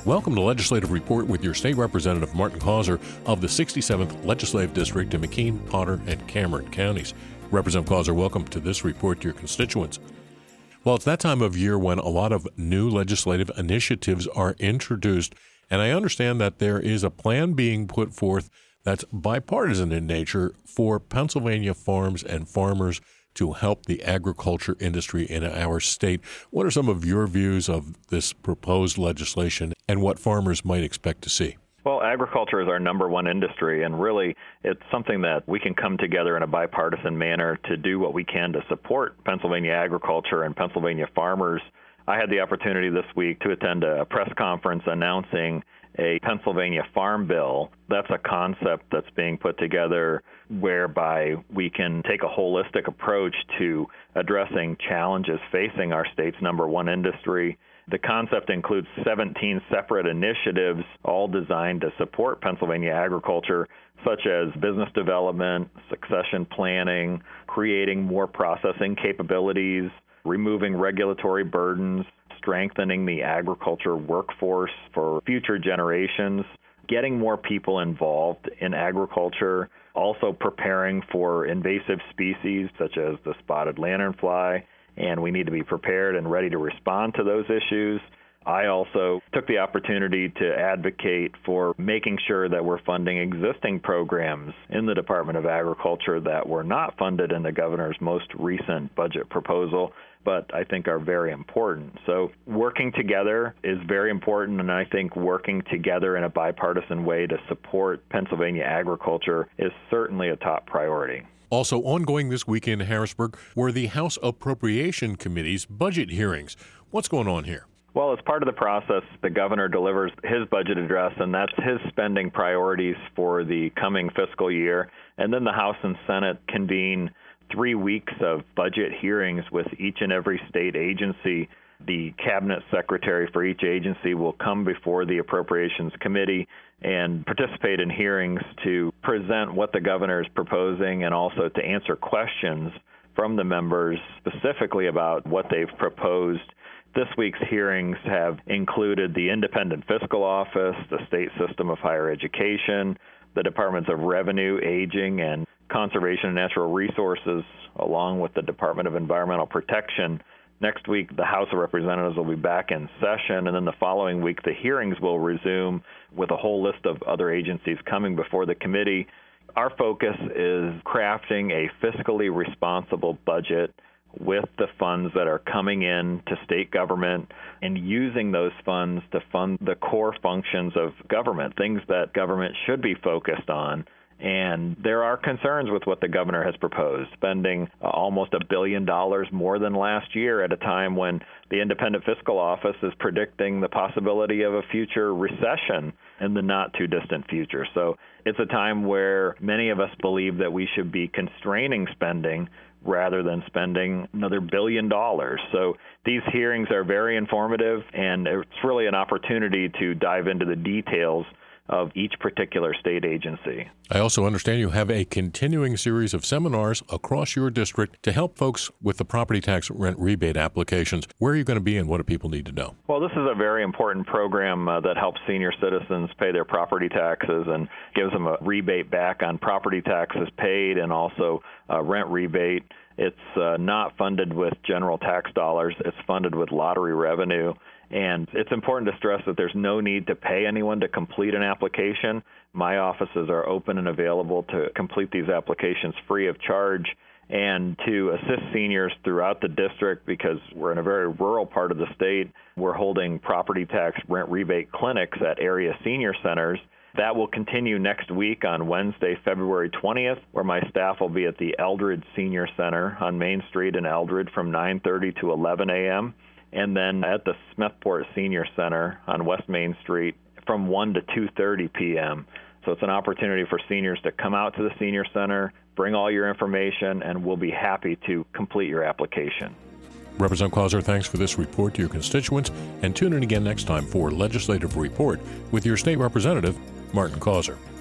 Welcome to Legislative Report with your State Representative Martin Causer of the 67th Legislative District in McKean, Potter, and Cameron counties. Representative Causer, welcome to this report to your constituents. Well, it's that time of year when a lot of new legislative initiatives are introduced, and I understand that there is a plan being put forth that's bipartisan in nature for Pennsylvania farms and farmers to help the agriculture industry in our state. What are some of your views of this proposed legislation and what farmers might expect to see? Well, agriculture is our number one industry, and really it's something that we can come together in a bipartisan manner to do what we can to support Pennsylvania agriculture and Pennsylvania farmers. I had the opportunity this week to attend a press conference announcing a Pennsylvania Farm Bill. That's a concept that's being put together whereby we can take a holistic approach to addressing challenges facing our state's number one industry. The concept includes 17 separate initiatives, all designed to support Pennsylvania agriculture, such as business development, succession planning, creating more processing capabilities, removing regulatory burdens, strengthening the agriculture workforce for future generations, getting more people involved in agriculture, also preparing for invasive species such as the spotted lanternfly, and we need to be prepared and ready to respond to those issues. I also took the opportunity to advocate for making sure that we're funding existing programs in the Department of Agriculture that were not funded in the governor's most recent budget proposal, but I think are very important. So working together is very important, and I think working together in a bipartisan way to support Pennsylvania agriculture is certainly a top priority. Also ongoing this week in Harrisburg were the House Appropriation Committee's budget hearings. What's going on here? Well, as part of the process, the governor delivers his budget address, and that's his spending priorities for the coming fiscal year. And then the House and Senate convene 3 weeks of budget hearings with each and every state agency. The cabinet secretary for each agency will come before the Appropriations Committee and participate in hearings to present what the governor is proposing and also to answer questions from the members specifically about what they've proposed. This week's hearings have included the Independent Fiscal Office, the State System of Higher Education, the Departments of Revenue, Aging, and Conservation and Natural Resources, along with the Department of Environmental Protection. Next week, the House of Representatives will be back in session, and then the following week, the hearings will resume with a whole list of other agencies coming before the committee. Our focus is crafting a fiscally responsible budget with the funds that are coming in to state government and using those funds to fund the core functions of government, things that government should be focused on. And there are concerns with what the governor has proposed, spending almost $1 billion more than last year at a time when the Independent Fiscal Office is predicting the possibility of a future recession in the not-too-distant future. So it's a time where many of us believe that we should be constraining spending rather than spending another $1 billion. So these hearings are very informative, and it's really an opportunity to dive into the details of each particular state agency. I also understand you have a continuing series of seminars across your district to help folks with the property tax rent rebate applications. Where are you going to be and what do people need to know? Well, this is a very important program that helps senior citizens pay their property taxes and gives them a rebate back on property taxes paid and also a rent rebate. It's not funded with general tax dollars. It's funded with lottery revenue. And it's important to stress that there's no need to pay anyone to complete an application. My offices are open and available to complete these applications free of charge and to assist seniors throughout the district because we're in a very rural part of the state. We're holding property tax rent rebate clinics at area senior centers. That will continue next week on Wednesday, February 20th, where my staff will be at the Eldred Senior Center on Main Street in Eldred from 9:30 to 11 a.m., and then at the Smethport Senior Center on West Main Street from 1 to 2:30 p.m. So it's an opportunity for seniors to come out to the Senior Center, bring all your information, and we'll be happy to complete your application. Representative Causer, thanks for this report to your constituents, and tune in again next time for Legislative Report with your state representative, Martin Causer.